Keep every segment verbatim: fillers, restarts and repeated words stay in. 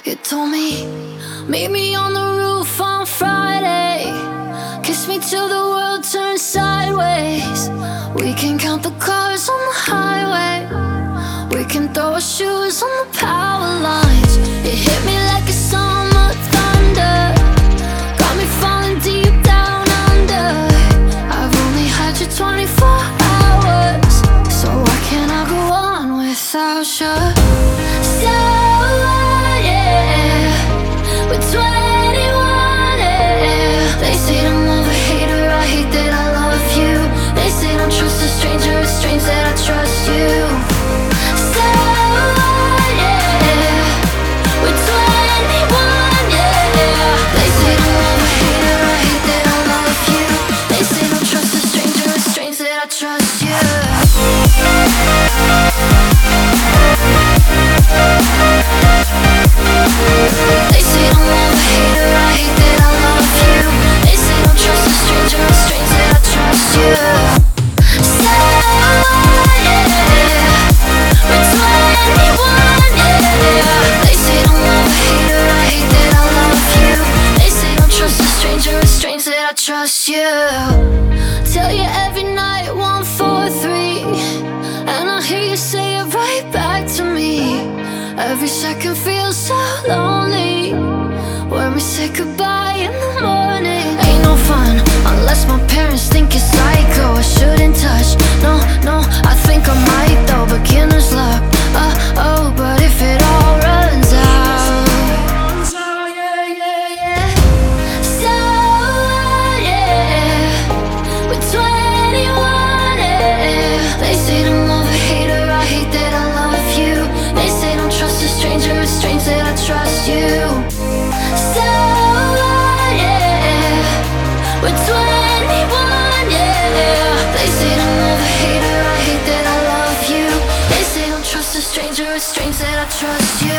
You told me, meet me on the roof on Friday. Kiss me till the world turns sideways. We can count the cars on the highway. We can throw our shoes on the power lines. It hit me like a summer thunder. Got me falling deep down under. I've only had you twenty-four hours, so why can't I go on without you? So twenty-one, yeah. They say I'm love a hater, I hate that I love you. They say don't trust a stranger, it's strange that I trust you. So, yeah, we're twenty-one, yeah. They say don't love a hater, I hate that I love you. They say don't trust a stranger, it's strange that I trust you. They say don't love a hater, I hate that I love you. They say don't trust a stranger, it's strange that I trust you. So, yeah, we're twenty-one, yeah. They say don't love a hater, I hate that I love you. They say don't trust a stranger, it's strange that I trust you. Tell you every night, one, four, three, and I hear you say it right back to me. Every second feels so lonely when we say goodbye in the morning. Ain't no fun unless my parents think you're psycho. I shouldn't touch, no, no, I think I might though. Beginner's luck, uh oh, but if it all runs out, yeah, yeah, yeah. So, yeah, we're twenty-one, yeah. They say don't love a hater, I hate that I love you. They say don't trust a stranger, it's strange that I trust you. So, yeah, we're twenty-one, yeah. They say don't love a hater, I hate that I love you. They say don't trust a stranger, it's strange that I trust you.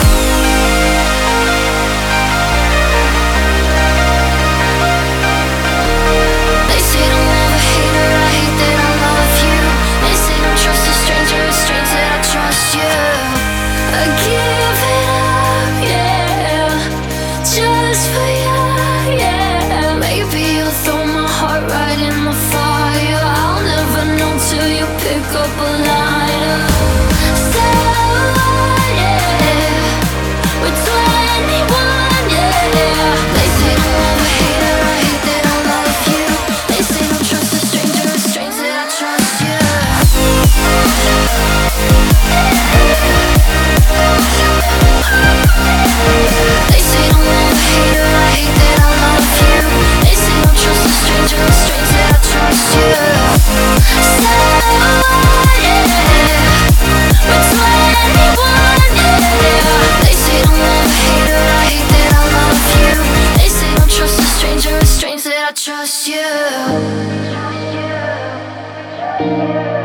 They say don't love a hater, I hate that I love you. They say don't trust a stranger, it's strange that I trust you. I give it up, yeah, just for you, yeah. Maybe you'll throw my heart right in the fire. I'll never know till you pick up a lighter. So, yeah, we're twenty-one, yeah. They say don't love a hater, I hate that I love you. They say don't trust a stranger, it's strange that I trust you. They say don't love a hater, I hate that I love you. They say don't trust a stranger, it's strange that I trust you. So, yeah, we're twenty-one, yeah. They say don't love a hater, I hate that I love you. They say don't trust a stranger, it's strange that I trust you.